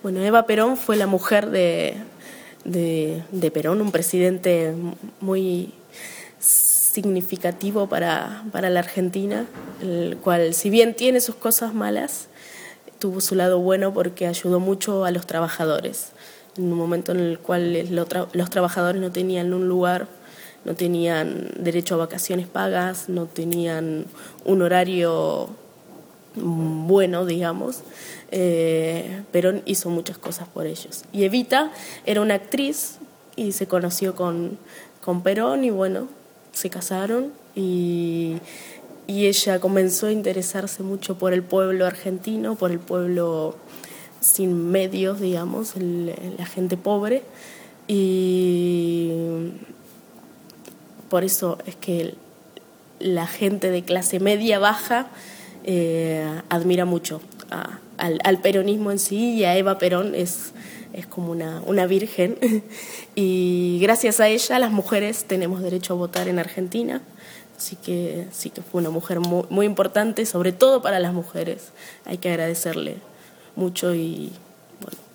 Bueno, Eva Perón fue la mujer de Perón, un presidente muy significativo para la Argentina, el cual, si bien tiene sus cosas malas, tuvo su lado bueno porque ayudó mucho a los trabajadores. En un momento en el cual los trabajadores no tenían un lugar, no tenían derecho a vacaciones pagas, no tenían un horario bueno, digamos, Perón hizo muchas cosas por ellos. Y Evita era una actriz y se conoció con Perón y bueno, se casaron y ella comenzó a interesarse mucho por el pueblo argentino, por el pueblo sin medios, digamos, la gente pobre, y por eso es que la gente de clase media baja admira mucho al peronismo en sí, y a Eva Perón es como una virgen y gracias a ella las mujeres tenemos derecho a votar en Argentina, así que sí que fue una mujer muy, muy importante, sobre todo para las mujeres. Hay que agradecerle mucho y bueno,